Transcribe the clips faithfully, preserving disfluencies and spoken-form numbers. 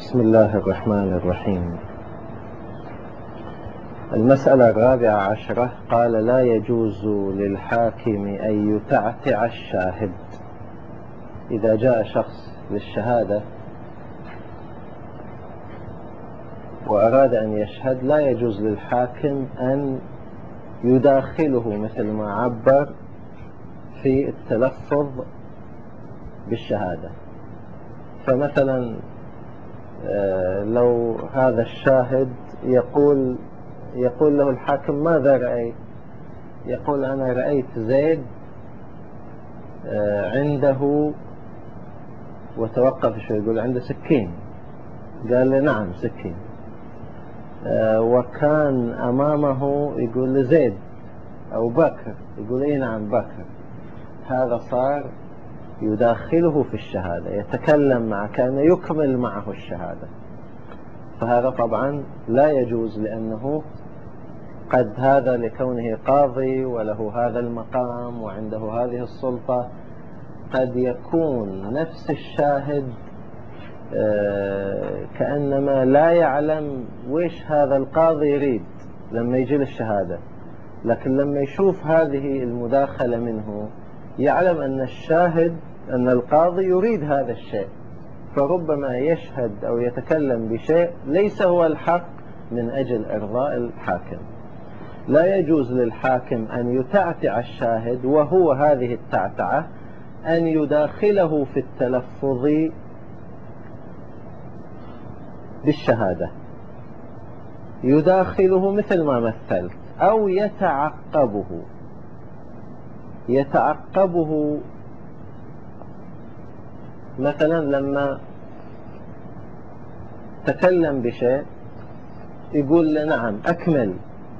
بسم الله الرحمن الرحيم. المسألة الرابعة عشرة، قال لا يجوز للحاكم أن يتعتع الشاهد. إذا جاء شخص للشهادة وأراد أن يشهد لا يجوز للحاكم أن يداخله مثل ما عبر في التلفظ بالشهادة. فمثلا لو هذا الشاهد يقول يقول له الحاكم ماذا رأيت؟ يقول أنا رأيت زيد عنده، وتوقف شوي يقول عنده سكين. قال له نعم سكين. وكان أمامه يقول له زيد أو بكر، يقول إيه نعم بكر. هذا صار يداخله في الشهادة، يتكلم معه كأنه يكمل معه الشهادة. فهذا طبعا لا يجوز، لأنه قد هذا لكونه قاضي وله هذا المقام وعنده هذه السلطة، قد يكون نفس الشاهد كأنما لا يعلم ويش هذا القاضي يريد لما يجي للشهادة، لكن لما يشوف هذه المداخلة منه يعلم أن الشاهد أن القاضي يريد هذا الشيء، فربما يشهد أو يتكلم بشيء ليس هو الحق من أجل إرضاء الحاكم. لا يجوز للحاكم أن يتعتع الشاهد، وهو هذه التعتعة أن يداخله في التلفظ بالشهادة، يداخله مثل ما مثلت، أو يتعقبه يتعقبه مثلا لما تكلم بشيء يقول له نعم أكمل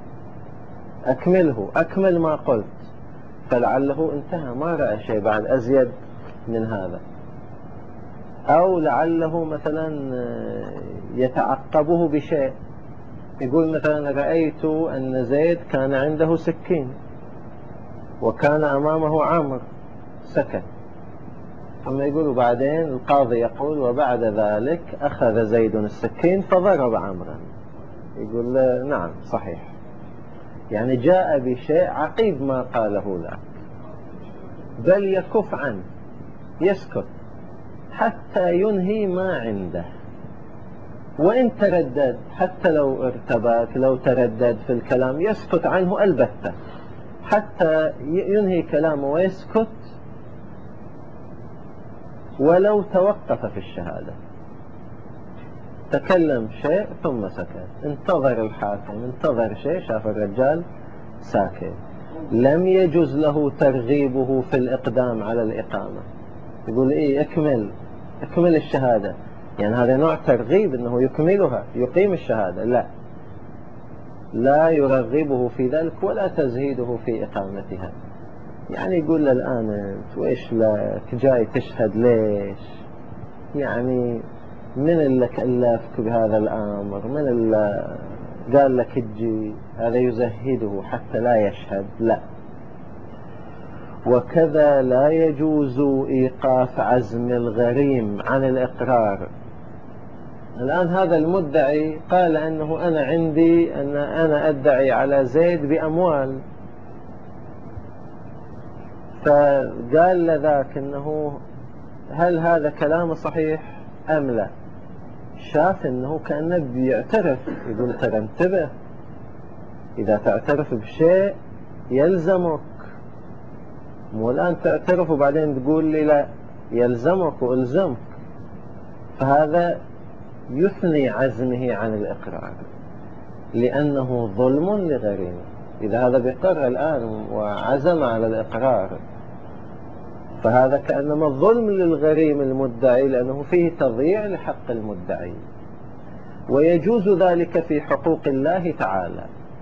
أكمله أكمل ما قلت، فلعله انتهى ما رأى شيء بعد أزيد من هذا. أو لعله مثلا يتعقبه بشيء، يقول مثلا رأيت أن زيد كان عنده سكين وكان أمامه عمرو، سكت. ثم يقول بعدين القاضي يقول وبعد ذلك أخذ زيد السكين فضرب عمرا، يقول له نعم صحيح، يعني جاء بشيء عقيب ما قاله لك، بل يكف عنه يسكت حتى ينهي ما عنده. وإن تردد حتى لو ارتبك لو تردد في الكلام يسكت عنه البتة حتى ينهي كلامه ويسكت، ولو توقف في الشهادة تكلم شيء ثم سكت، انتظر الحاكم انتظر شيء شاف الرجال ساكت، لم يجوز له ترغيبه في الإقدام على الإقامة. يقول إيه اكمل اكمل الشهادة، يعني هذا نوع ترغيب أنه يكملها يقيم الشهادة، لا لا يرغبه في ذلك ولا تزهيده في إقامتها. يعني يقول له الآن أنت وإيش لك جاي تشهد ليش؟ يعني من اللي كلفك بهذا الأمر؟ من اللي قال لك تجي؟ هذا يزهده حتى لا يشهد، لا. وكذا لا يجوز إيقاف عزم الغريم عن الإقرار. الآن هذا المدعي قال أنه أنا عندي أن أنا أدعي على زيد بأموال، فقال لذاك أنه هل هذا كلام صحيح أم لا؟ شاف أنه كأنه بيعترف، يقول ترى انتبه، إذا تعترف بشيء يلزمك، مو الآن تعترف وبعدين تقول لي لا، يلزمك وإلزمك. فهذا يثني عزمه عن الإقرار لأنه ظلم لغريمه. إذا هذا بيقر الآن وعزم على الإقرار فهذا كأنما ظلم للغريم المدعي، لأنه فيه تضييع لحق المدعي. ويجوز ذلك في حقوق الله تعالى.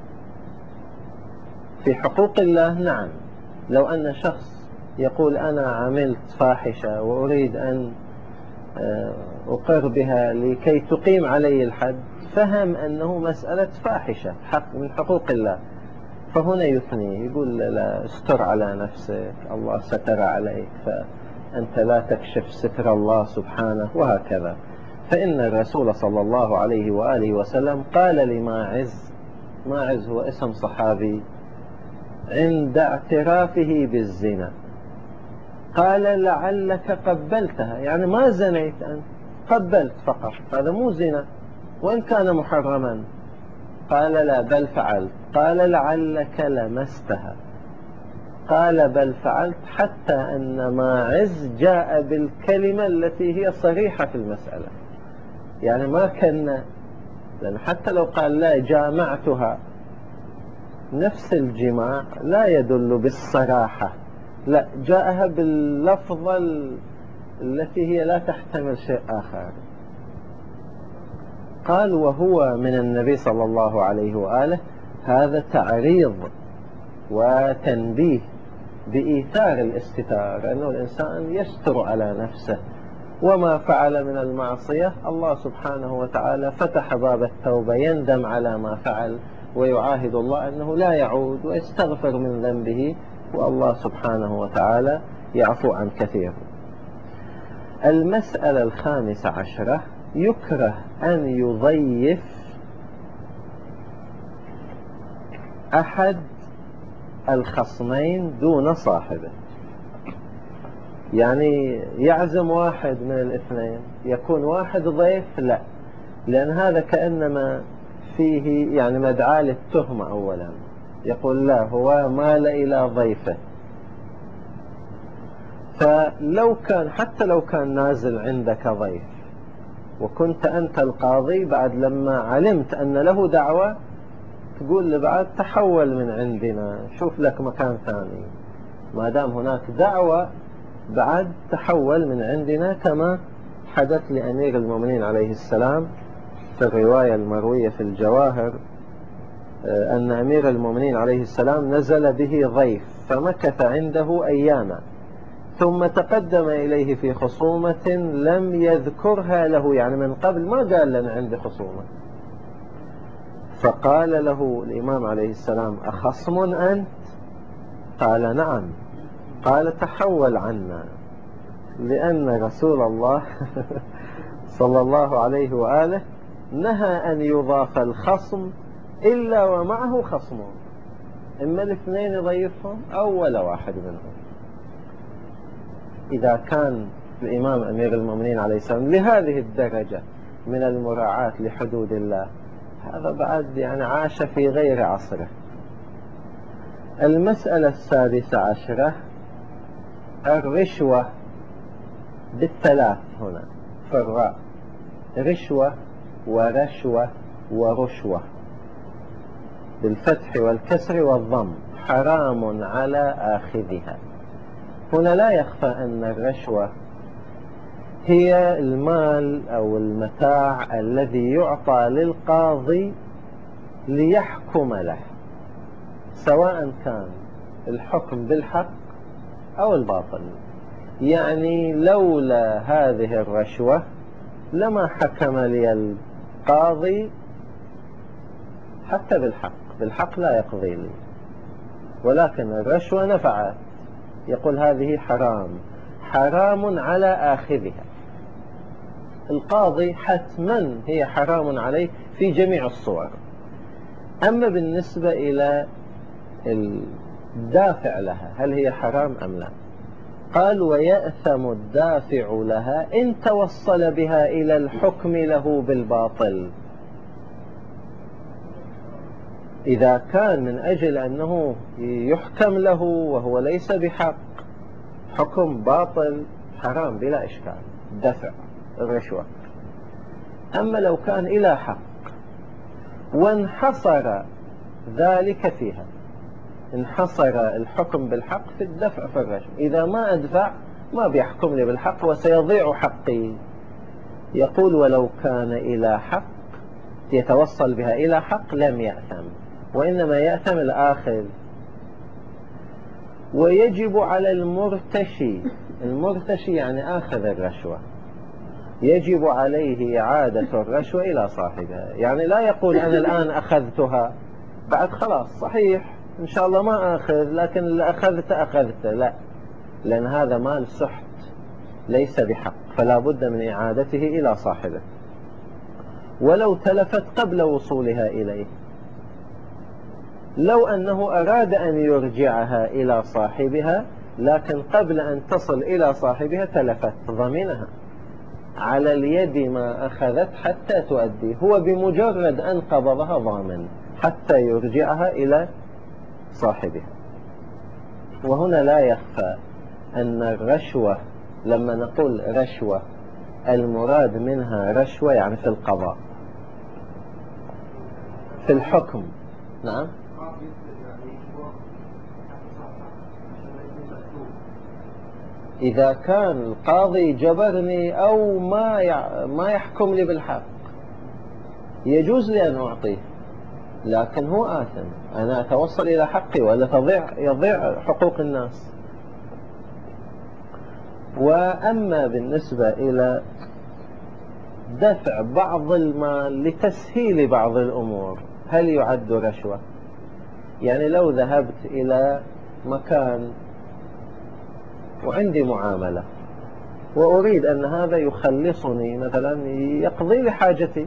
في حقوق الله نعم، لو أن شخص يقول أنا عملت فاحشة وأريد أن أقر بها لكي تقيم علي الحد، فهم أنه مسألة فاحشة حق من حقوق الله، فهنا يثني يقول لا استر على نفسك، الله ستر عليك فأنت لا تكشف ستر الله سبحانه، وهكذا. فإن الرسول صلى الله عليه وآله وسلم قال لماعز، ماعز هو اسم صحابي، عند اعترافه بالزنا قال لعلك قبلتها، يعني ما زنيت أنت، قبلت فقط، هذا مو زنا وإن كان محرما. قال لا بل فعلت. قال لعلك لمستها. قال بل فعلت، حتى أن ماعز جاء بالكلمة التي هي صريحة في المسألة، يعني ما كان، لأن حتى لو قال لا جامعتها، نفس الجماع لا يدل بالصراحة، لا جاءها باللفظة التي هي لا تحتمل شيء آخر. قال وهو من النبي صلى الله عليه وآله، هذا تعريض وتنبيه بإيثار الاستتار، أنه الإنسان يستر على نفسه، وما فعل من المعصية الله سبحانه وتعالى فتح باب التوبة، يندم على ما فعل ويعاهد الله أنه لا يعود ويستغفر من ذنبه، والله سبحانه وتعالى يعفو عن كثير. المسألة الخامسة عشرة، يكره أن يضيف أحد الخصمين دون صاحبه، يعني يعزم واحد من الاثنين يكون واحد ضيف، لا، لأن هذا كأنما فيه يعني مدعاة للتهمة. أولا يقول لا، هو مال إلى ضيفه، فلو كان حتى لو كان نازل عندك ضيف وكنت أنت القاضي، بعد لما علمت أن له دعوة تقول لبعض تحول من عندنا، شوف لك مكان ثاني، ما دام هناك دعوة بعد تحول من عندنا، كما حدث لأمير المؤمنين عليه السلام في الرواية المروية في الجواهر، أن أمير المؤمنين عليه السلام نزل به ضيف فمكث عنده أياما، ثم تقدم إليه في خصومة لم يذكرها له، يعني من قبل ما قال لنا عندي خصومة، فقال له الإمام عليه السلام أخصم أنت؟ قال نعم. قال تحول عنا، لأن رسول الله صلى الله عليه وآله نهى أن يضاف الخصم إلا ومعه خصمون، إما الاثنين يضيفهم أو ولا واحد منهم. إذا كان الإمام أمير المؤمنين عليه السلام لهذه الدرجة من المراعاة لحدود الله، هذا بعد يعني عاش في غير عصره. المسألة السادسة عشرة، الرشوة بالثلاث هنا في الراء، رشوة ورشوة ورشوة بالفتح والكسر والضم، حرام على آخذها. هنا لا يخفى أن الرشوة هي المال أو المتاع الذي يعطى للقاضي ليحكم له، سواء كان الحكم بالحق أو الباطل. يعني لولا هذه الرشوة لما حكم لي القاضي حتى بالحق، بالحق لا يقضي لي، ولكن الرشوة نفعت، يقول هذه حرام، حرام على آخذها. القاضي حتما هي حرام عليه في جميع الصور. أما بالنسبة إلى الدافع لها، هل هي حرام أم لا؟ قال ويأثم الدافع لها إن توصل بها إلى الحكم له بالباطل. إذا كان من أجل أنه يحكم له وهو ليس بحق، حكم باطل، حرام بلا إشكال دفع الرشوة. أما لو كان إلى حق وانحصر ذلك فيها، انحصر الحكم بالحق في الدفع في الرشوة، إذا ما أدفع ما بيحكم لي بالحق وسيضيع حقي. يقول ولو كان إلى حق يتوصل بها إلى حق لم يأثم، وإنما يأثم الآخذ. ويجب على المرتشي، المرتشي يعني آخذ الرشوة، يجب عليه إعادة الرشوة إلى صاحبها. يعني لا يقول أنا الآن أخذتها بعد خلاص صحيح إن شاء الله ما أخذ، لكن اللي أخذت أخذت، لا، لأن هذا مال سحت ليس بحق، فلا بد من إعادته إلى صاحبه ولو تلفت قبل وصولها إليه. لو أنه أراد أن يرجعها إلى صاحبها لكن قبل أن تصل إلى صاحبها تلفت، ضمنها على اليد ما أخذت حتى تؤدي، هو بمجرد أن قبضها ضامن حتى يرجعها إلى صاحبها. وهنا لا يخفى أن الرشوة، لما نقول رشوة المراد منها رشوة يعني في القضاء، في الحكم. نعم. إذا كان القاضي جبرني أو ما ما يحكم لي بالحق يجوز لي أن أعطيه، لكن هو آثم، أنا أتوصل إلى حقي ولا تضيع يضيع حقوق الناس. وأما بالنسبة إلى دفع بعض المال لتسهيل بعض الأمور، هل يعد رشوة؟ يعني لو ذهبت إلى مكان وعندي معاملة وأريد أن هذا يخلصني مثلا يقضي لي حاجتي،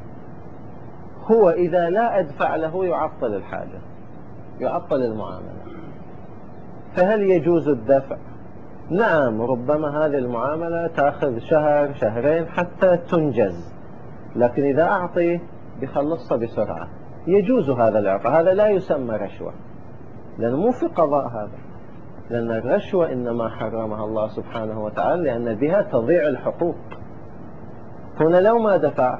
هو إذا لا أدفع له يعطل الحاجة، يعطل المعاملة، فهل يجوز الدفع؟ نعم، ربما هذه المعاملة تأخذ شهر شهرين حتى تنجز، لكن إذا أعطيه بخلصها بسرعة يجوز هذا الإعطاء. هذا لا يسمى رشوة لأنه مو في قضاء هذا، لأن الرشوة إنما حرمها الله سبحانه وتعالى لأن بها تضيع الحقوق. هنا لو ما دفع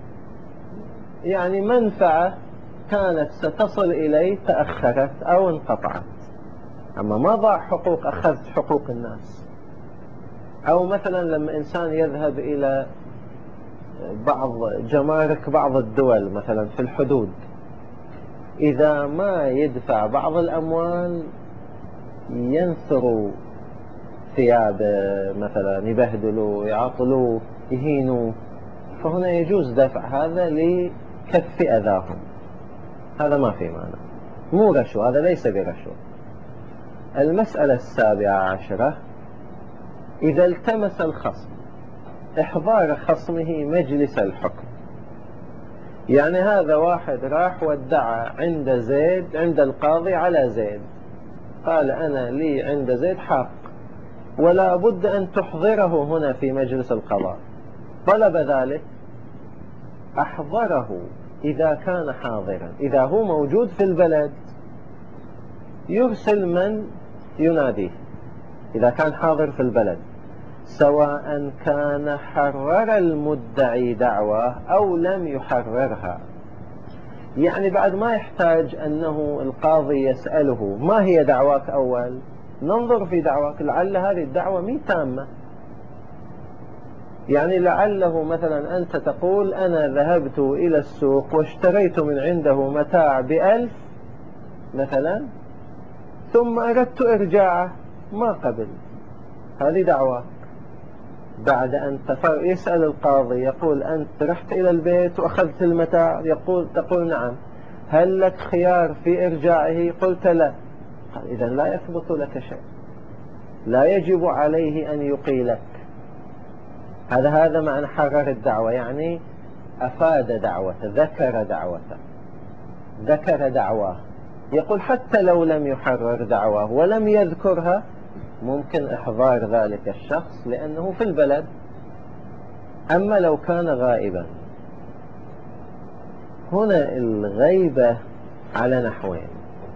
يعني منفعة كانت ستصل إليه تأخرت أو انقطعت، أما ما ضاع حقوق، أخذت حقوق الناس. أو مثلا لما إنسان يذهب إلى بعض جمارك بعض الدول مثلا في الحدود، إذا ما يدفع بعض الأموال ينثروا ثيابه مثلا، يبهدلوا، يعطلوا، يهينوا، فهنا يجوز دفع هذا لكف أذاهم، هذا ما في معنى، مو رشوة، هذا ليس برشوة. المسألة السابعة عشرة، إذا التمس الخصم إحضار خصمه مجلس الحكم. يعني هذا واحد راح وادعى عند زيد عند القاضي على زيد، قال أنا لي عند زيد حق ولا بد أن تحضره هنا في مجلس القضاء، طلب ذلك، أحضره إذا كان حاضرا، إذا هو موجود في البلد يرسل من يناديه إذا كان حاضر في البلد، سواء كان حرر المدعي دعوة أو لم يحررها. يعني بعد ما يحتاج أنه القاضي يسأله ما هي دعواك أول، ننظر في دعواك، لعل هذه الدعوة مي تامة. يعني لعله مثلا أنت تقول أنا ذهبت إلى السوق واشتريت من عنده متاع بألف مثلا ثم أردت إرجاعه ما قبل، هذه دعوة. بعد أن تفر يسأل القاضي يقول أنت رحت إلى البيت وأخذت المتاع، يقول تقول نعم، هل لك خيار في إرجاعه؟ قلت لا، قال إذن لا يثبت لك شيء، لا يجب عليه أن يقيلك. هذا هذا معنى حرر الدعوة، يعني أفاد دعوته، ذكر دعوته، ذكر دعواه. يقول حتى لو لم يحرر دعواه ولم يذكرها ممكن إحضار ذلك الشخص لأنه في البلد. أما لو كان غائبا، هنا الغيبة على نحوين،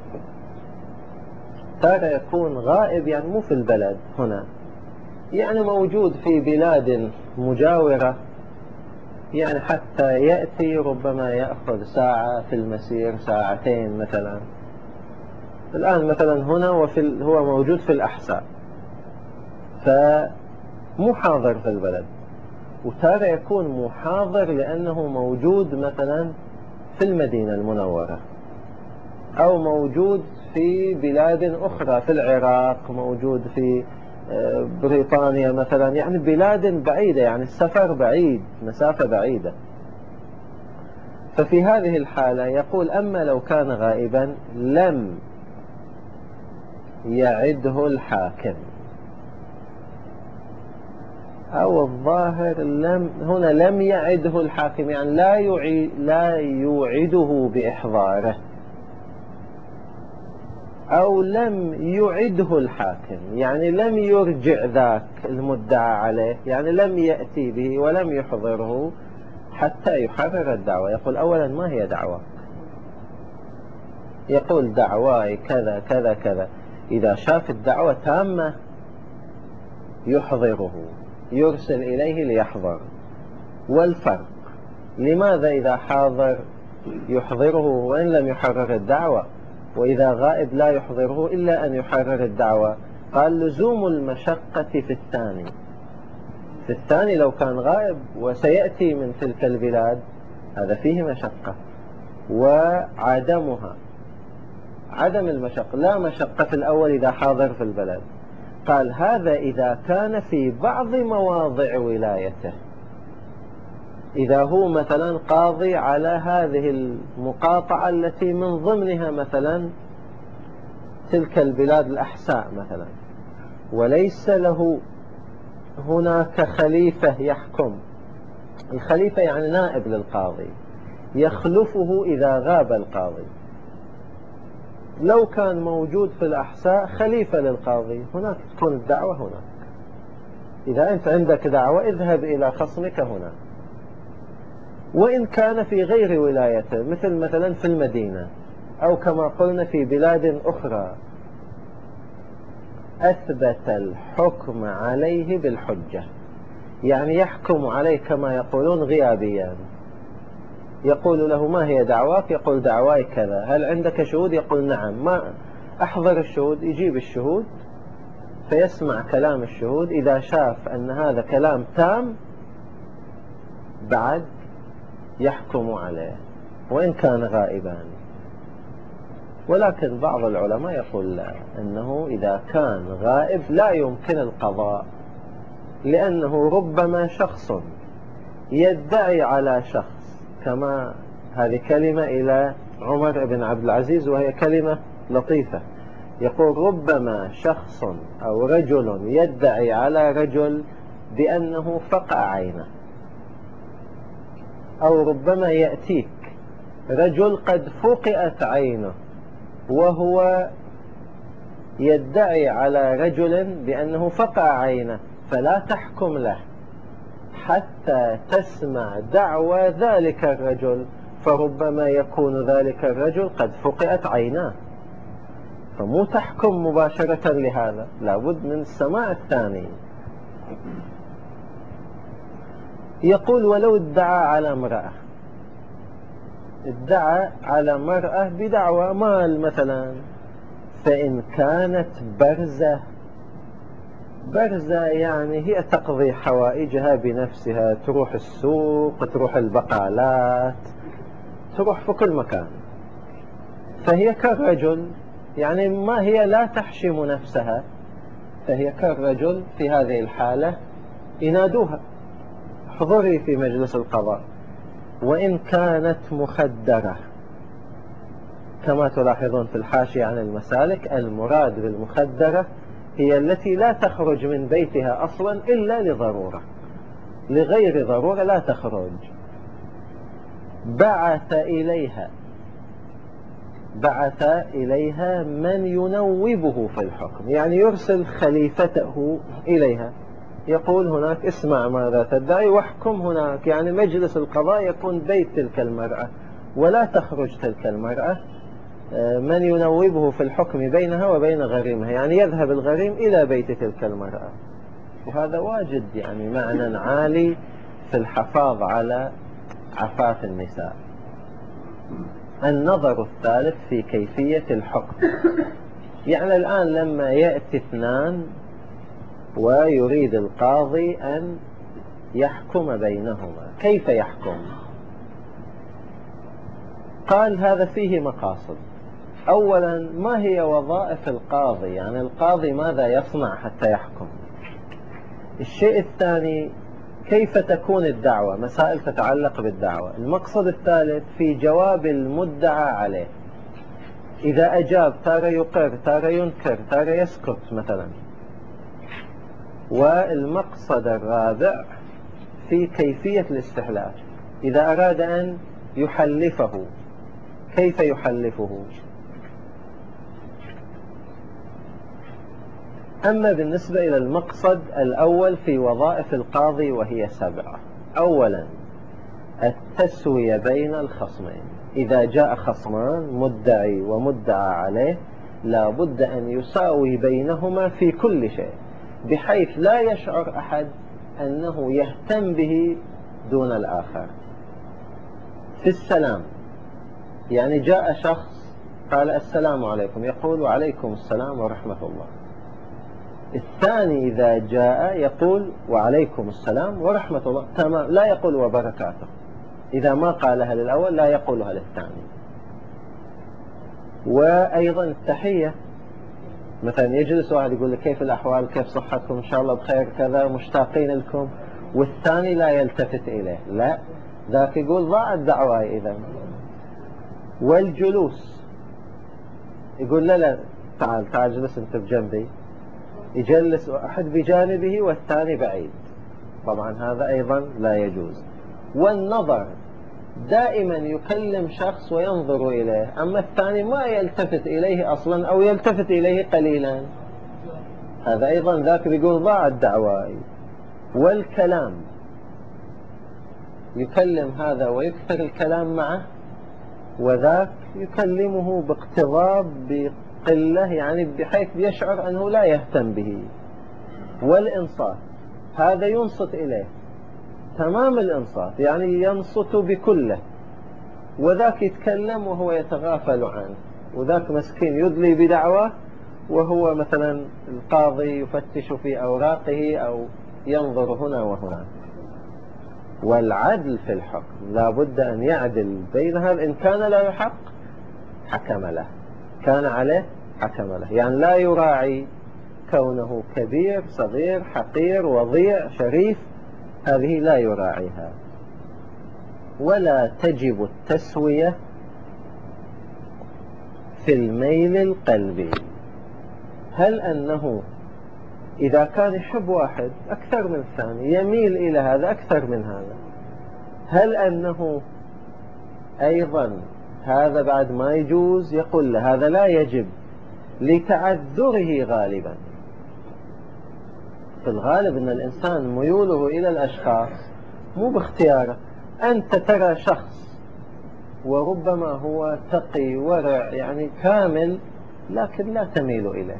ترى يكون غائب يعني مو في البلد هنا، يعني موجود في بلاد مجاورة، يعني حتى يأتي ربما يأخذ ساعة في المسير، ساعتين مثلا. الآن مثلا هنا وفي هو موجود في الأحساء فمو حاضر في البلد، وتارة يكون محاضر لأنه موجود مثلا في المدينة المنورة أو موجود في بلاد أخرى، في العراق، موجود في بريطانيا مثلا، يعني بلاد بعيدة، يعني السفر بعيد، مسافة بعيدة. ففي هذه الحالة يقول أما لو كان غائبا لم يعده الحاكم، أو الظاهر لم هنا لم يعده الحاكم، يعني لا يعيد لا يوعده بإحضاره، أو لم يعده الحاكم، يعني لم يرجع ذاك المدعى عليه، يعني لم يأتي به ولم يحضره حتى يحرر الدعوة. يقول أولا ما هي دعوة؟ يقول دعواي كذا كذا كذا. إذا شاف الدعوة تامة يحضره، يرسل إليه ليحضر. والفرق لماذا إذا حاضر يحضره وإن لم يحرر الدعوة، وإذا غائب لا يحضره إلا أن يحرر الدعوة؟ قال لزوم المشقة في الثاني. في الثاني لو كان غائب وسيأتي من تلك البلاد هذا فيه مشقة، وعدمها عدم المشقة، لا مشقة في الأول إذا حاضر في البلد. قال هذا إذا كان في بعض مواضع ولايته، إذا هو مثلا قاضي على هذه المقاطعة التي من ضمنها مثلا تلك البلاد الأحساء مثلا، وليس له هناك خليفة يحكم. الخليفة يعني نائب للقاضي يخلفه إذا غاب القاضي. لو كان موجود في الأحساء خليفة للقاضي هناك تكون الدعوة هناك. إذا أنت عندك دعوة اذهب إلى خصمك هنا. وإن كان في غير ولايته مثل مثلا في المدينة أو كما قلنا في بلاد أخرى، أثبت الحكم عليه بالحجة، يعني يحكم عليه كما يقولون غيابيا. يقول له ما هي دعواك؟ يقول دعواي كذا. هل عندك شهود؟ يقول نعم. ما أحضر الشهود. يجيب الشهود فيسمع كلام الشهود، إذا شاف أن هذا كلام تام بعد يحكم عليه وإن كان غائبا. ولكن بعض العلماء يقول لا، أنه إذا كان غائب لا يمكن القضاء، لأنه ربما شخص يدعي على شخص، كما هذه كلمة إلى عمر بن عبد العزيز وهي كلمة لطيفة. يقول ربما شخص أو رجل يدعي على رجل بأنه فقع عينه، أو ربما يأتيك رجل قد فقئت عينه وهو يدعي على رجل بأنه فقع عينه، فلا تحكم له حتى تسمع دعوى ذلك الرجل، فربما يكون ذلك الرجل قد فقئت عيناه، فمو تحكم مباشرة لهذا، لابد من السماع الثاني. يقول ولو ادعى على امرأة، ادعى على امرأة بدعوى مال مثلا، فإن كانت برزة، برزة يعني هي تقضي حوائجها بنفسها، تروح السوق، تروح البقالات، تروح في كل مكان، فهي كالرجل، يعني ما هي لا تحشم نفسها، فهي كالرجل. في هذه الحالة ينادوها احضري في مجلس القضاء. وإن كانت مخدرة، كما تلاحظون في الحاشية عن المسالك، المراد بالمخدرة هي التي لا تخرج من بيتها أصلا إلا لضرورة، لغير ضرورة لا تخرج. بعث إليها بعث إليها من ينوبه في الحكم، يعني يرسل خليفته إليها، يقول هناك اسمع ماذا تدعي واحكم هناك، يعني مجلس القضاء يكون بيت تلك المرأة ولا تخرج تلك المرأة. من ينوبه في الحكم بينها وبين غريمها، يعني يذهب الغريم إلى بيت تلك المرأة. وهذا واجد يعني معنى عالي في الحفاظ على عفاف النساء. النظر الثالث في كيفية الحكم، يعني الآن لما يأتي اثنان ويريد القاضي أن يحكم بينهما، كيف يحكم؟ قال هذا فيه مقاصد. أولا ما هي وظائف القاضي، يعني القاضي ماذا يصنع حتى يحكم؟ الشيء الثاني كيف تكون الدعوة، مسائل تتعلق بالدعوة. المقصد الثالث في جواب المدعى عليه، إذا أجاب تارة يقر، تارة ينكر، تارة يسكت مثلا. والمقصد الرابع في كيفية الاستحلاف، إذا أراد أن يحلفه كيف يحلفه. أما بالنسبة إلى المقصد الأول في وظائف القاضي وهي سبعة: أولا التسوية بين الخصمين، إذا جاء خصمان مدعي ومدعى عليه لا بد أن يساوي بينهما في كل شيء، بحيث لا يشعر أحد أنه يهتم به دون الآخر. في السلام، يعني جاء شخص قال السلام عليكم، يقول وعليكم السلام ورحمة الله. الثاني إذا جاء يقول وعليكم السلام ورحمة الله، تمام، لا يقول وبركاته. إذا ما قالها للأول لا يقولها للثاني. وأيضا التحية، مثلا يجلس واحد يقول لك كيف الأحوال، كيف صحتكم، إن شاء الله بخير، كذا، مشتاقين لكم، والثاني لا يلتفت إليه، لا، ذاك يقول ضاعت دعواي إذا. والجلوس، يقول لا لا تعال تعال جلس أنت بجنبي، يجلس أحد بجانبه والثاني بعيد، طبعا هذا أيضا لا يجوز. والنظر، دائما يكلم شخص وينظر إليه، أما الثاني ما يلتفت إليه أصلا أو يلتفت إليه قليلا، هذا أيضا ذاك بيقول ضاع الدعوة. والكلام، يكلم هذا ويكثر الكلام معه، وذاك يكلمه باقتضاب بقلة، يعني بحيث يشعر أنه لا يهتم به. والإنصات، هذا ينصت إليه تمام الإنصات، يعني ينصت بكله، وذاك يتكلم وهو يتغافل عنه، وذاك مسكين يدلي بدعوة وهو مثلا القاضي يفتش في أوراقه أو ينظر هنا وهنا. والعدل في الحكم، لا بد أن يعدل بينها، إن كان لا يحق حكم له، كان عليه حكم له، يعني لا يراعي كونه كبير صغير حقير وضيع شريف، هذه لا يراعيها. ولا تجب التسوية في الميل القلبي، هل أنه إذا كان يحب واحد أكثر من الثاني يميل إلى هذا أكثر من هذا، هل أنه أيضا هذا بعد ما يجوز؟ يقول له هذا لا يجب لتعذره غالبا. في الغالب أن الإنسان ميوله إلى الأشخاص مو باختياره، أنت ترى شخص وربما هو تقي ورع يعني كامل لكن لا تميل إليه،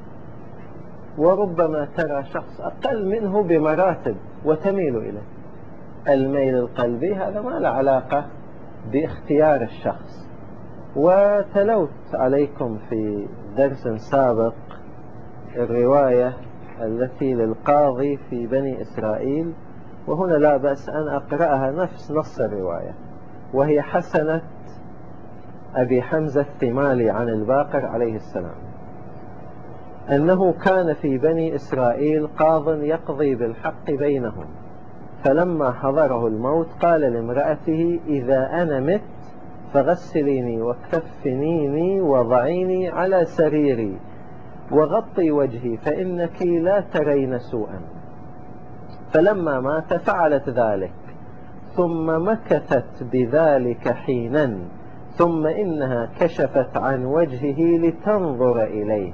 وربما ترى شخص أقل منه بمراتب وتميل إليه. الميل القلبي هذا ما له علاقة باختيار الشخص. وتلوت عليكم في درس سابق الرواية التي للقاضي في بني إسرائيل، وهنا لا بأس أن أقرأها نفس نص الرواية، وهي حسنة أبي حمزة الثمالي عن الباقر عليه السلام، أنه كان في بني إسرائيل قاض يقضي بالحق بينهم، فلما حضره الموت قال لامرأته إذا أنا مت فغسليني وكفنيني وضعيني على سريري وغطي وجهي فإنك لا ترين سوءا. فلما مات فعلت ذلك، ثم مكثت بذلك حينا، ثم إنها كشفت عن وجهه لتنظر إليه،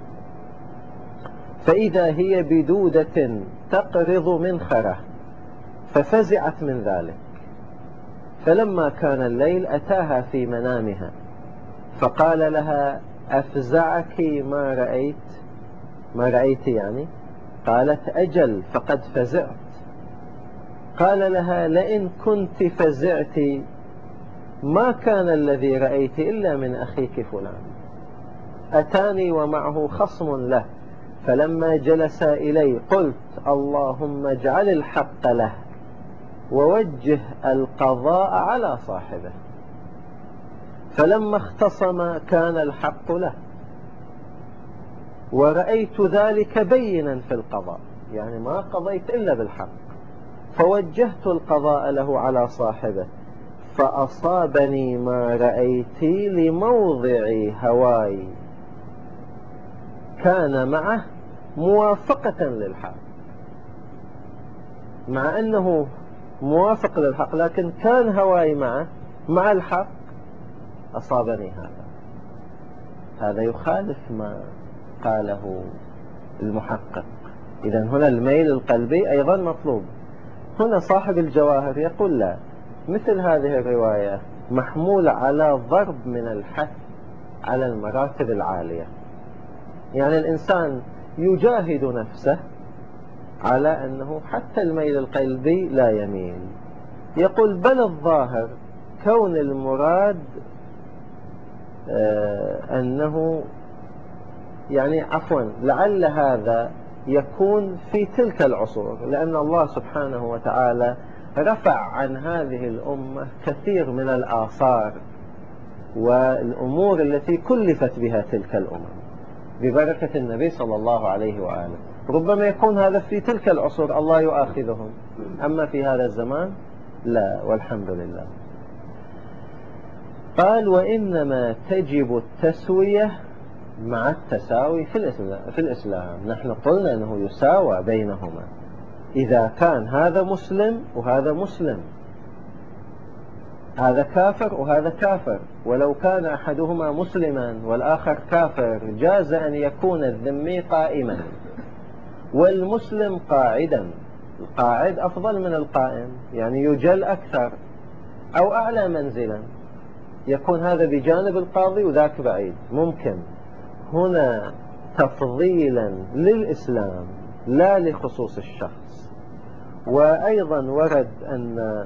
فإذا هي بدودة تقرض منخرة، ففزعت من ذلك. فلما كان الليل أتاها في منامها فقال لها أفزعك ما رأيت؟ ما رأيت يعني؟ قالت أجل فقد فزعت. قال لها لئن كنت فزعت ما كان الذي رأيت إلا من أخيك فلان، أتاني ومعه خصم له، فلما جلس إلي قلت اللهم اجعل الحق له ووجه القضاء على صاحبه، فلما اختصم كان الحق له، ورأيت ذلك بينا في القضاء، يعني ما قضيت إلا بالحق، فوجهت القضاء له على صاحبه، فأصابني ما رأيت لموضع هواي، كان معه موافقة للحق. مع أنه موافق للحق لكن كان هواي معه مع الحق، أصابني هذا. هذا يخالف ما قاله المحقق. إذن هنا الميل القلبي أيضا مطلوب. هنا صاحب الجواهر يقول لا، مثل هذه الرواية محمولة على ضرب من الحث على المراتب العالية، يعني الإنسان يجاهد نفسه على أنه حتى الميل القلبي لا يميل. يقول بل الظاهر كون المراد آه أنه يعني عفوا لعل هذا يكون في تلك العصور، لأن الله سبحانه وتعالى رفع عن هذه الأمة كثير من الآثار والأمور التي كلفت بها تلك الأمم ببركة النبي صلى الله عليه وآله. ربما يكون هذا في تلك العصور الله يؤاخذهم، أما في هذا الزمان لا، والحمد لله. قال وإنما تجب التسوية مع التساوي في الإسلام, في الإسلام. نحن قلنا أنه يساوى بينهما، إذا كان هذا مسلم وهذا مسلم، هذا كافر وهذا كافر، ولو كان أحدهما مسلما والآخر كافر جاز أن يكون الذمي قائما والمسلم قاعدا. القاعد أفضل من القائم، يعني يجل أكثر أو أعلى منزلا، يكون هذا بجانب القاضي وذاك بعيد. ممكن هنا تفضيلا للإسلام لا لخصوص الشخص. وأيضا ورد أن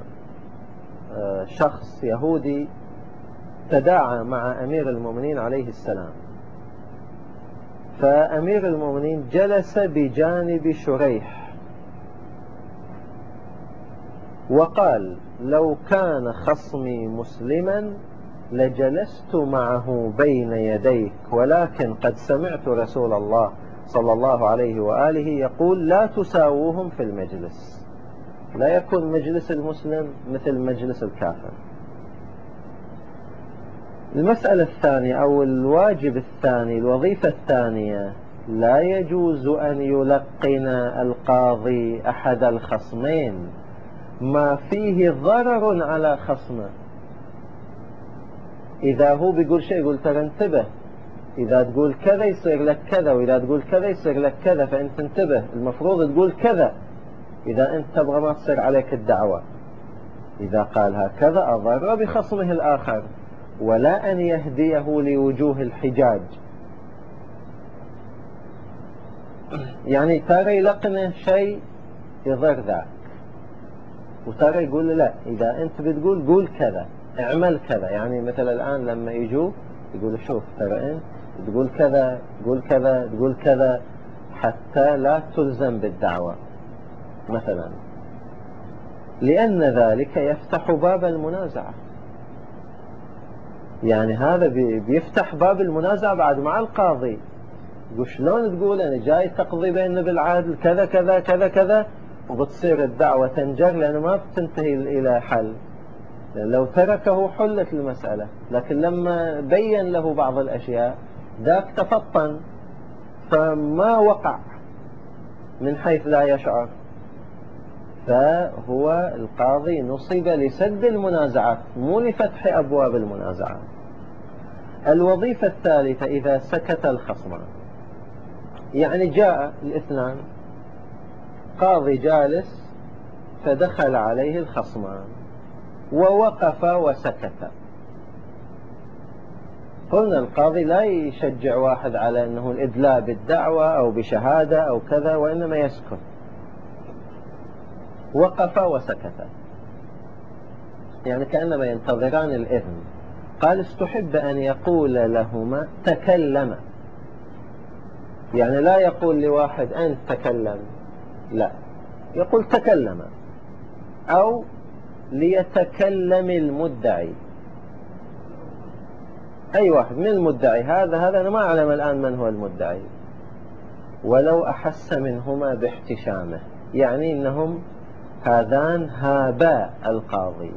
شخص يهودي تداعى مع أمير المؤمنين عليه السلام، فأمير المؤمنين جلس بجانب شريح وقال لو كان خصمي مسلما لجلست معه بين يديك، ولكن قد سمعت رسول الله صلى الله عليه وآله يقول لا تساووهم في المجلس، لا يكون مجلس المسلم مثل مجلس الكافر. المسألة الثانية أو الواجب الثاني، الوظيفة الثانية، لا يجوز أن يلقن القاضي أحد الخصمين ما فيه ضرر على خصمه. إذا هو بيقول شيء يقول ترى انتبه، إذا تقول كذا يصير لك كذا، وإذا تقول كذا يصير لك كذا، فأنت انتبه، المفروض تقول كذا إذا أنت تبغى ما تصير عليك الدعوة. إذا قال هكذا أضر بخصمه الآخر، ولا أن يهديه لوجوه الحجاج. يعني ترى يلقنه شيء يضر ذاك، وترى يقول لا إذا أنت بتقول قول كذا اعمل كذا. يعني مثلا الآن لما يجوا يقول شوف ترى أنت تقول كذا تقول كذا تقول كذا حتى لا تلزم بالدعوة مثلا، لأن ذلك يفتح باب المنازعة. يعني هذا بيفتح باب المنازعة بعد مع القاضي. يقول شلون تقول أنا جاي تقضي بيننا بالعدل كذا كذا كذا كذا، وبتصير الدعوة تنجر لأنه ما بتنتهي إلى حل. لو تركه حلت المسألة، لكن لما بين له بعض الأشياء ذاك تفطن فما وقع من حيث لا يشعر. فهو القاضي نصب لسد المنازعات مو لفتح أبواب المنازعات. الوظيفة الثالثة إذا سكت الخصمان، يعني جاء الاثنان قاضي جالس فدخل عليه الخصمان ووقف وسكت. قلنا القاضي لا يشجع واحد على أنه الإدلاء بالدعوة أو بشهادة أو كذا، وإنما يسكت. وقف وسكت يعني كأنما ينتظران الإذن. قال استحب أن يقول لهما تكلم، يعني لا يقول لواحد أنت تكلم، لا، يقول تكلم، أو ليتكلم المدعي. أي واحد من المدعي، هذا هذا أنا ما أعلم الآن من هو المدعي، ولو أحس منهما باحتشامه، يعني إنهم هذان هابا القاضي،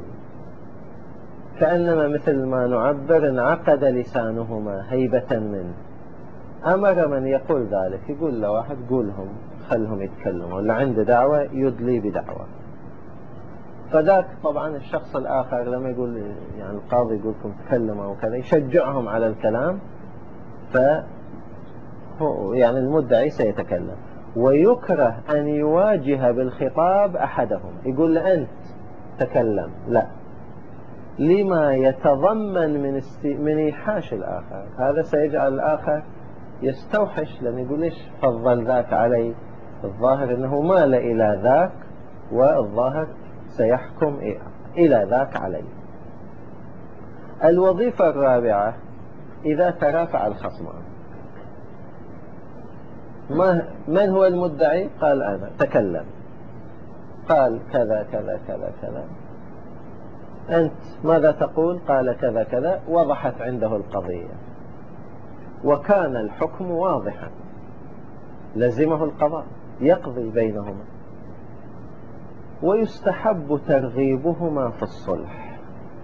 كأنما مثل ما نعبر انعقد لسانهما هيبة منه. أمر من يقول ذلك، يقول لواحد قولهم خلهم يتكلموا، اللي عنده دعوة يدلي بدعوة. فذاك طبعا الشخص الآخر لما يقول يعني القاضي يقولكم تكلموا وكذا يشجعهم على الكلام، فهو يعني المدعي سيتكلم. ويكره أن يواجه بالخطاب أحدهم، يقول له أنت تكلم، لا، لما يتضمن من است... من إيحاش الآخر. هذا سيجعل الآخر يستوحش، لأن يقول ليش فضل ذاك علي، الظاهر أنه مال إلى ذاك، والظاهر سيحكم إلى ذاك علي. الوظيفة الرابعة إذا ترافع الخصمان. ما من هو المدعي؟ قال أنا، تكلم، قال كذا كذا كذا كذا، أنت ماذا تقول؟ قال كذا كذا، وضحت عنده القضية وكان الحكم واضحا، لزمه القضاء يقضي بينهما. ويستحب ترغيبهما في الصلح،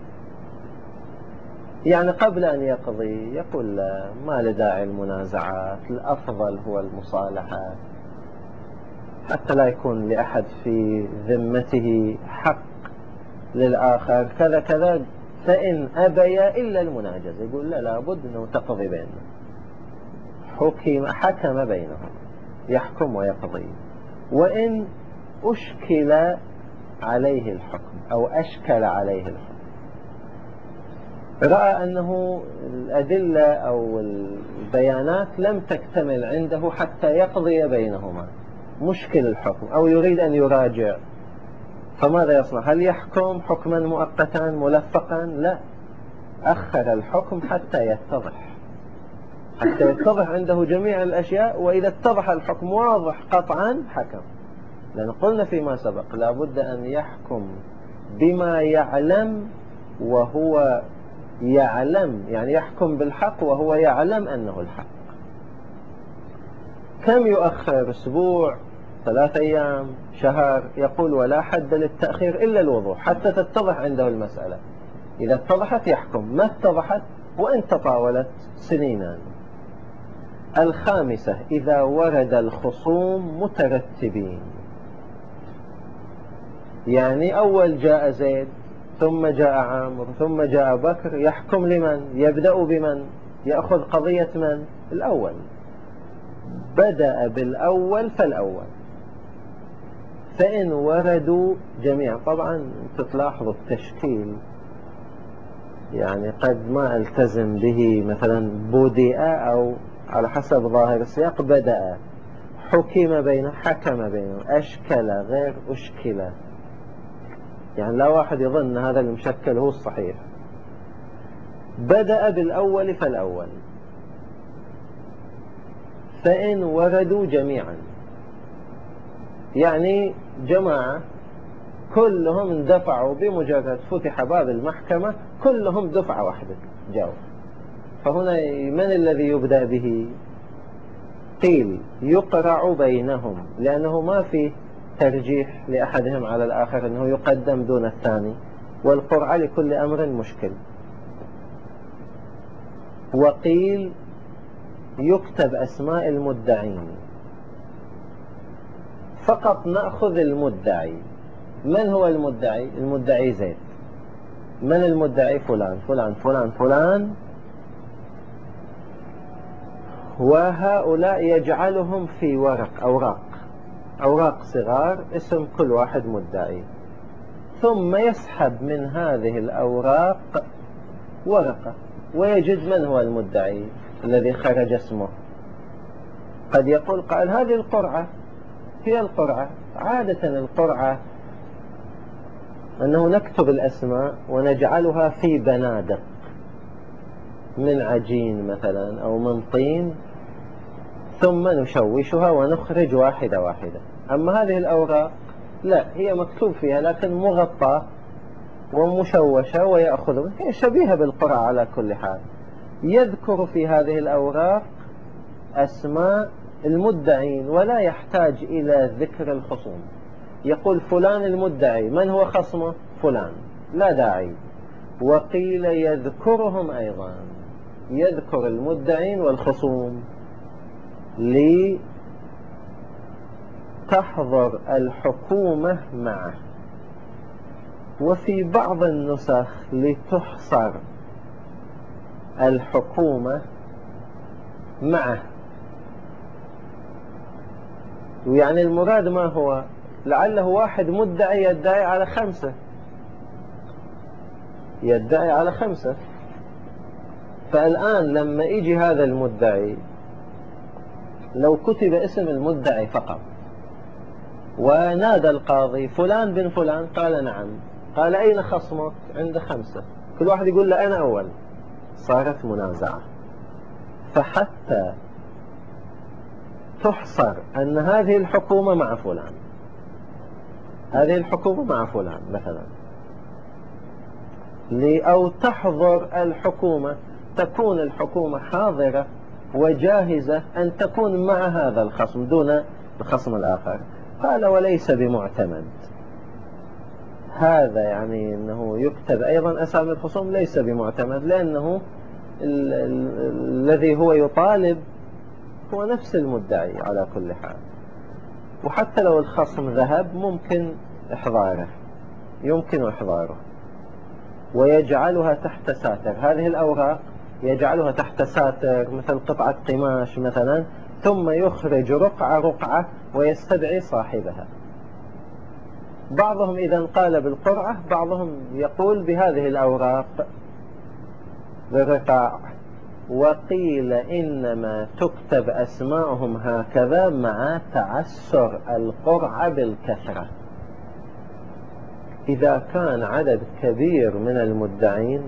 يعني قبل أن يقضي يقول لا، ما لداعي المنازعات، الأفضل هو المصالحة، حتى لا يكون لأحد في ذمته حق للآخر كذا كذا، فإن أبيا إلا المناجزة، يقول لا، لابد أنه تقضي بيننا، حكم حكم بينهم، يحكم ويقضي. وإن أشكل عليه الحكم أو أشكل عليه الحكم، رأى أنه الأدلة أو البيانات لم تكتمل عنده حتى يقضي بينهما، مشكل الحكم أو يريد أن يراجع، فماذا يصنع؟ هل يحكم حكما مؤقتا ملفقا؟ لا، أخر الحكم حتى يتضح، حتى يتضح عنده جميع الأشياء، وإذا اتضح الحكم واضح قطعا حكم. لأن قلنا فيما سبق لابد أن يحكم بما يعلم، وهو يعلم يعني يحكم بالحق وهو يعلم أنه الحق. كم يؤخر؟ أسبوع، ثلاث أيام، شهر؟ يقول ولا حد للتأخير إلا الوضوح، حتى تتضح عنده المسألة. إذا اتضحت يحكم، ما اتضحت وإن تطاولت سنينا. الخامسة إذا ورد الخصوم مترتبين، يعني أول جاء زيد ثم جاء عامر ثم جاء بكر، يحكم لمن؟ يبدأ بمن؟ يأخذ قضية من؟ الأول، بدأ بالأول فالأول. فإن وردوا جميعا، طبعا تلاحظوا التشكيل، يعني قد ما التزم به، مثلا بدأ أو على حسب ظاهر السياق بدأ، حكم بينه، حكم بينه، أشكل غير أشكل، يعني لا واحد يظن هذا المشكل هو الصحيح. بدأ بالأول فالأول. فإن وردوا جميعا، يعني جماعة كلهم اندفعوا بمجرد فتح باب المحكمة، كلهم دفعة واحدة جاءوا، فهنا من الذي يبدأ به؟ قيل يقرع بينهم، لأنه ما في ترجيح لأحدهم على الآخر أنه يقدم دون الثاني، والقرعة لكل أمر مشكل. وقيل يكتب أسماء المدعين، فقط نأخذ المدعي. من هو المدعي؟ المدعي زيد. من المدعي؟ فلان فلان فلان فلان، وهؤلاء يجعلهم في ورق أوراق أوراق صغار اسم كل واحد مدعي، ثم يسحب من هذه الأوراق ورقة ويجد من هو المدعي الذي خرج اسمه. قد يقول قال هذه القرعة هي القرعة. عادة القرعة أنه نكتب الأسماء ونجعلها في بنادق من عجين مثلا أو من طين، ثم نشوشها ونخرج واحدة واحدة. أما هذه الأوراق لا، هي مكتوب فيها لكن مغطاة ومشوشة، ويأخذون، هي شبيهة بالقرعة على كل حال. يذكر في هذه الأوراق أسماء المدعين ولا يحتاج إلى ذكر الخصوم، يقول فلان المدعي، من هو خصمه؟ فلان، لا داعي. وقيل يذكرهم أيضا، يذكر المدعين والخصوم، لتحضر الحكومة معه، وفي بعض النسخ لتحصر الحكومة معه. ويعني المراد ما هو؟ لعله واحد مدعي يدعي على خمسة يدعي على خمسة فالآن لما يجي هذا المدعي، لو كتب اسم المدعي فقط ونادى القاضي فلان بن فلان، قال نعم، قال أين خصمك؟ عند خمسة، كل واحد يقول له أنا أول، صارت منازعة. فحتى تحصر أن هذه الحكومة مع فلان، هذه الحكومة مع فلان مثلا، أو تحضر الحكومة، تكون الحكومة حاضرة وجاهزة أن تكون مع هذا الخصم دون الخصم الآخر. قال وليس بمعتمد. هذا يعني أنه يكتب أيضا أسامي الخصوم ليس بمعتمد، لأنه ال ال الذي هو يطالب هو نفس المدعي على كل حال. وحتى لو الخصم ذهب ممكن إحضاره، يمكن إحضاره ويجعلها تحت ساتر. هذه الأوراق يجعلها تحت ساتر مثل قطعة قماش مثلا، ثم يخرج رقعة رقعة ويستدعي صاحبها. بعضهم إذا قال بالقرعة، بعضهم يقول بهذه الأوراق بالرقاع. وقيل إنما تكتب أسماءهم هكذا مع تعسر القرعة بالكثرة. إذا كان عدد كبير من المدعين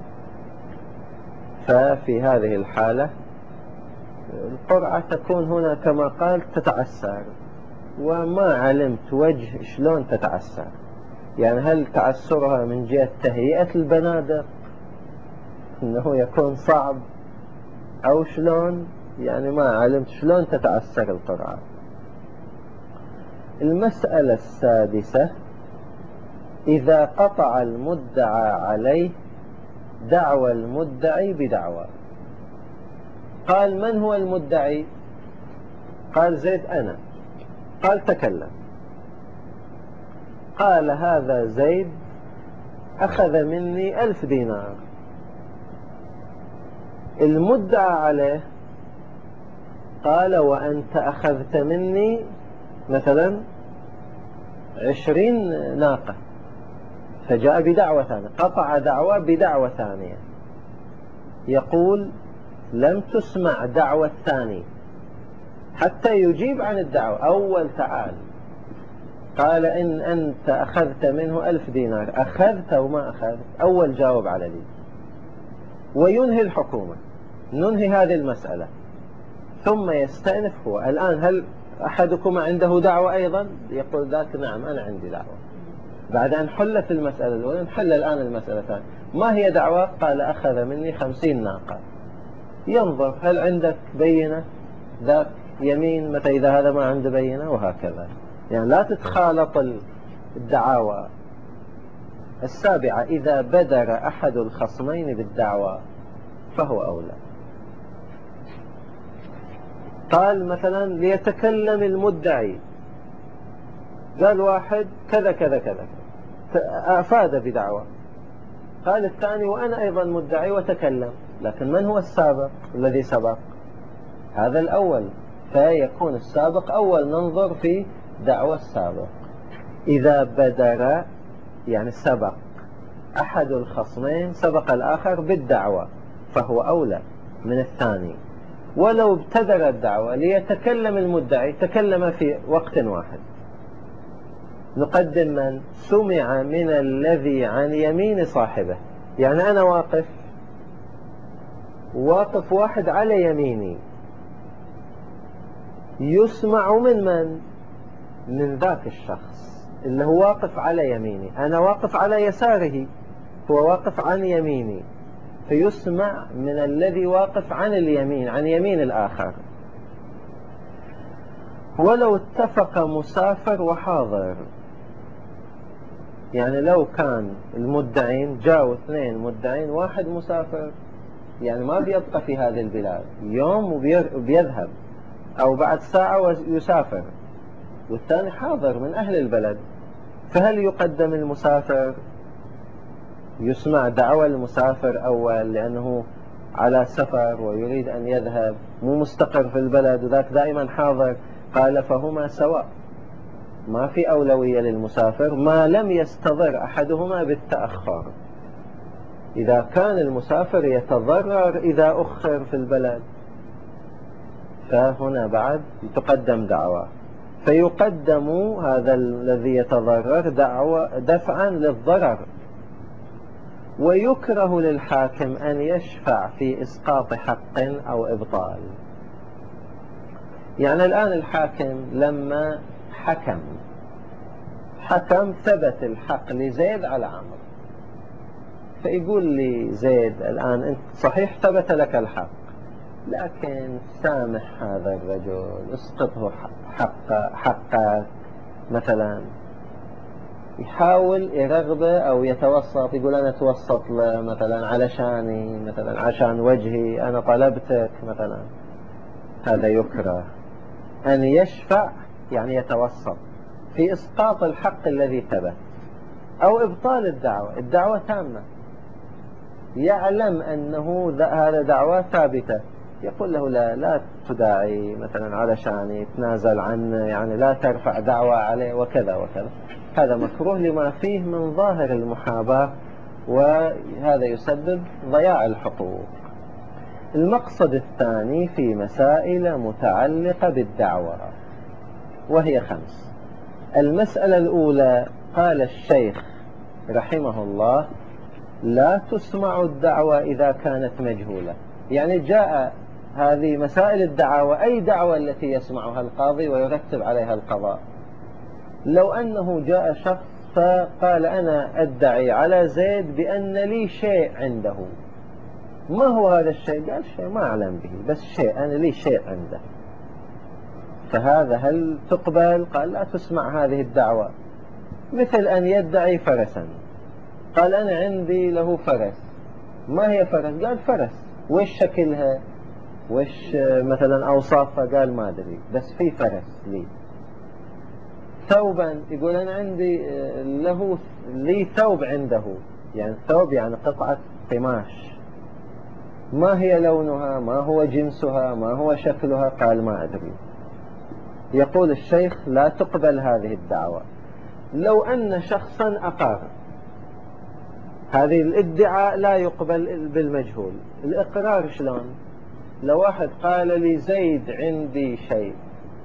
ففي هذه الحالة القرعة تكون هنا كما قال تتعسر، وما علمت وجه شلون تتعسر. يعني هل تعسرها من جهة تهيئة البنادق انه يكون صعب او شلون؟ يعني ما علمت شلون تتعسر القرعة. المسألة السادسة: إذا قطع المدعى عليه دعوى المدعي بدعوى. قال من هو المدعي؟ قال زيد أنا. قال تكلم. قال هذا زيد أخذ مني ألف دينار. المدعى عليه قال وأنت أخذت مني مثلا عشرين ناقة، فجاء بدعوة ثانية، قطع دعوة بدعوة ثانية. يقول لم تسمع دعوة الثاني حتى يجيب عن الدعوة. أول تعال قال إن أنت أخذت منه ألف دينار، أخذت وما أخذت؟ أول جاوب على ذي، وينهي الحكومة، ننهي هذه المسألة، ثم يستأنف هو. الآن هل أحدكم عنده دعوة أيضا؟ يقول ذاك نعم أنا عندي دعوة. بعد أن حلت المسألة الأولى نحل الآن المسألة الثانية. ما هي دعوة؟ قال أخذ مني خمسين ناقة. ينظر هل عندك بينة؟ ذاك يمين متى إذا هذا ما عنده بينة، وهكذا. يعني لا تتخالط الدعاوى. السابعة: إذا بدر أحد الخصمين بالدعوى فهو أولى. قال مثلا ليتكلم المدعي، قال واحد كذا كذا كذا أفاد بدعوى، قال الثاني وأنا أيضا مدعي وتكلم، لكن من هو السابق الذي سبق؟ هذا الأول، فيكون السابق أول. ننظر في دعوى السابق. إذا بدر يعني سبق أحد الخصمين، سبق الآخر بالدعوة، فهو أولى من الثاني. ولو ابتدر الدعوة ليتكلم المدعي، تكلم في وقت واحد، نقدم من سمع من الذي عن يمين صاحبه. يعني أنا واقف واقف واحد على يميني، يسمع من من؟ من ذاك الشخص اللي هو واقف على يميني. أنا واقف على يساره، هو واقف عن يميني، فيسمع من الذي واقف عن اليمين، عن يمين الآخر. ولو اتفق مسافر وحاضر، يعني لو كان المدعين جاءوا اثنين مدعين، واحد مسافر يعني ما بيبقى في هذه البلاد، يوم وبيذهب، أو بعد ساعة ويسافر، والثاني حاضر من أهل البلد، فهل يقدم المسافر؟ يسمع دعوى المسافر أول لأنه على سفر ويريد أن يذهب، مو مستقر في البلد وذاك دائما حاضر. قال فهما سواء، ما في أولوية للمسافر ما لم يستضر أحدهما بالتأخر. إذا كان المسافر يتضرر إذا أخر في البلد فهنا بعد تقدم دعوى، فيقدم هذا الذي يتضرر دعوى دفعا للضرر. ويكره للحاكم أن يشفع في إسقاط حق أو إبطال. يعني الآن الحاكم لما حكم حكم ثبت الحق لزيد على عمرو، فيقول لي زيد الآن أنت صحيح ثبت لك الحق، لكن سامح هذا الرجل، اسقطه حق حقك مثلا. يحاول يرغبه أو يتوسط، يقول أنا توسط له مثلا علشاني، مثلا عشان وجهي أنا طلبتك مثلا. هذا يكره. أن يشفع يعني يتوسط في إسقاط الحق الذي ثبت أو إبطال الدعوة. الدعوة تامة، يعلم أنه هذا دعوة ثابتة، يقول له لا لا تداعي مثلا علشان تنازل عنه، يعني لا ترفع دعوة عليه وكذا وكذا. هذا مكروه لما فيه من ظاهر المحاباة، وهذا يسبب ضياع الحقوق. المقصد الثاني في مسائل متعلقة بالدعوة وهي خمس. المسألة الأولى قال الشيخ رحمه الله لا تسمع الدعوة إذا كانت مجهولة. يعني جاء هذه مسائل الدعوة، أي دعوة التي يسمعها القاضي ويرتب عليها القضاء. لو أنه جاء شخص فقال أنا أدعي على زيد بأن لي شيء عنده، ما هو هذا الشيء؟ قال شيء ما أعلم به، بس شيء أنا لي شيء عنده، فهذا هل تقبل؟ قال لا تسمع هذه الدعوة. مثل أن يدعي فرسا، قال أنا عندي له فرس، ما هي فرس؟ قال فرس، وش شكلها وش مثلا أوصافها؟ قال ما أدري، بس في فرس لي. ثوبا، يقول أنا عندي له لي ثوب عنده، يعني ثوب يعني قطعة قماش، ما هي لونها؟ ما هو جنسها؟ ما هو شكلها؟ قال ما أدري. يقول الشيخ لا تقبل هذه الدعوة. لو أن شخصا أقر، هذه الادعاء لا يقبل بالمجهول. الإقرار شلون؟ لو واحد قال لي زيد عندي شيء،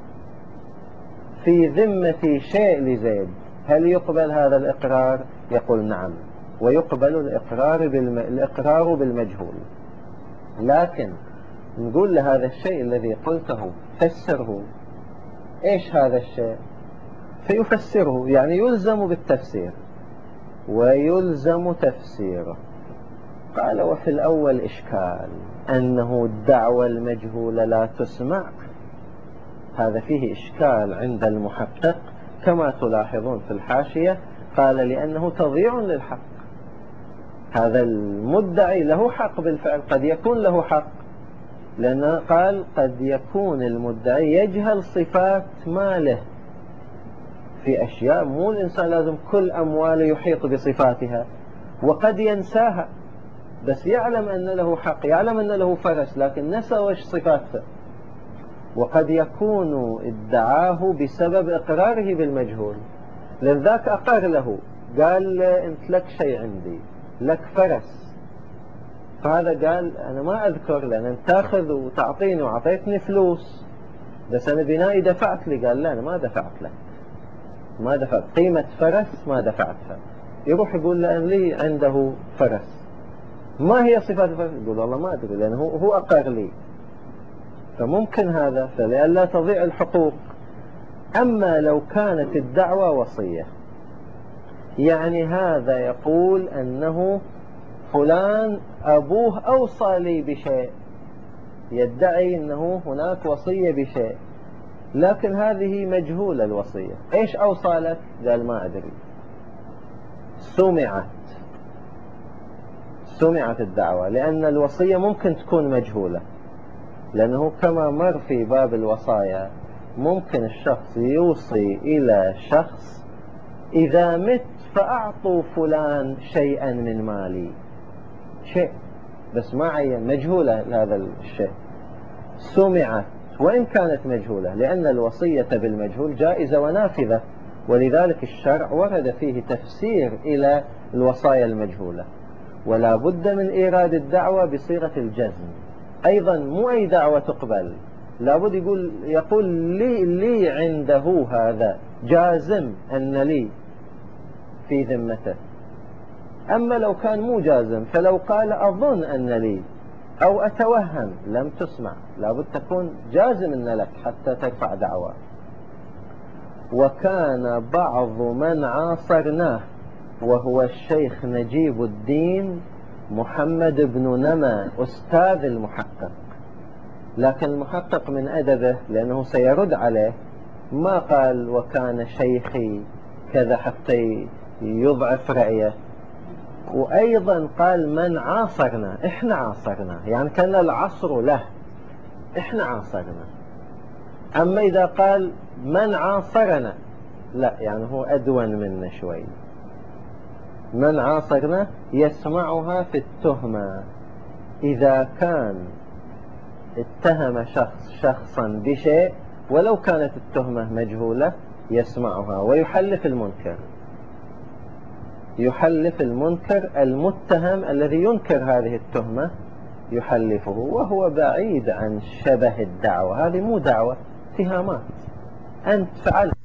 في ذمتي شيء لزيد، هل يقبل هذا الإقرار؟ يقول نعم، ويقبل الإقرار, بالم... الإقرار بالمجهول. لكن نقول لهذا الشيء الذي قلته فسره، إيش هذا الشيء؟ فيفسره، يعني يلزم بالتفسير ويلزم تفسيره. قال وفي الأول إشكال أنه الدعوة المجهولة لا تسمع، هذا فيه إشكال عند المحقق كما تلاحظون في الحاشية. قال لأنه تضييع للحق، هذا المدعي له حق بالفعل، قد يكون له حق، لأنه قال قد يكون المدعي يجهل صفات ماله في أشياء، مو الإنسان لازم كل أمواله يحيط بصفاتها، وقد ينساها، بس يعلم أن له حق، يعلم أن له فرس لكن نسى وش صفاته. وقد يكون ادعاه بسبب إقراره بالمجهول، لذاك أقر له، قال أنت لك شيء عندي، لك فرس، فهذا قال أنا ما أذكر، لأن أنت تأخذ وتعطيني وعطيتني فلوس، بس أنا بنائي دفعت لي. قال لا أنا ما دفعت لك، ما دفعت قيمة فرس ما دفعتها. يروح يقول لأن لي عنده فرس، ما هي صفات الفرس؟ يقول والله ما أدري، لأنه هو أقر لي. فممكن هذا، فلئلا تضيع الحقوق. أما لو كانت الدعوة وصية، يعني هذا يقول أنه فلان أبوه أوصى لي بشيء، يدعي أنه هناك وصية بشيء، لكن هذه مجهولة الوصية. إيش أوصى لك؟ قال ما أدري. سمعت سمعت الدعوة، لأن الوصية ممكن تكون مجهولة، لأنه كما مر في باب الوصايا ممكن الشخص يوصي إلى شخص إذا مت فأعطوا فلان شيئا من مالي، شيء بس ما عين، مجهولة هذا الشيء، سمعت وإن كانت مجهولة، لأن الوصية بالمجهول جائزة ونافذة، ولذلك الشرع ورد فيه تفسير إلى الوصايا المجهولة. ولا بد من إيراد الدعوة بصيغة الجزم، أيضا مو أي دعوة تقبل، لابد يقول يقول لي, لي عنده هذا، جازم أن لي في ذمته. أما لو كان مو جازم، فلو قال أظن أن لي أو أتوهم لم تسمع، لابد تكون جازم أن لك حتى ترفع دعوة. وكان بعض من عاصرناه وهو الشيخ نجيب الدين محمد بن نما أستاذ المحقق، لكن المحقق من أدبه لأنه سيرد عليه ما قال وكان شيخي كذا حتى يضعف رأيه، وأيضا قال من عاصرنا، إحنا عاصرنا، يعني كان العصر له، إحنا عاصرنا. أما إذا قال من عاصرنا لا، يعني هو أدون منا شوي. من عاصرنا يسمعها في التهمة، إذا كان اتهم شخص شخصا بشيء ولو كانت التهمة مجهولة يسمعها ويحلف المنكر، يحلف المنكر المتهم الذي ينكر هذه التهمة يحلفه، وهو بعيد عن شبه الدعوة، هذه مو دعوة، اتهامات، أنت فعلت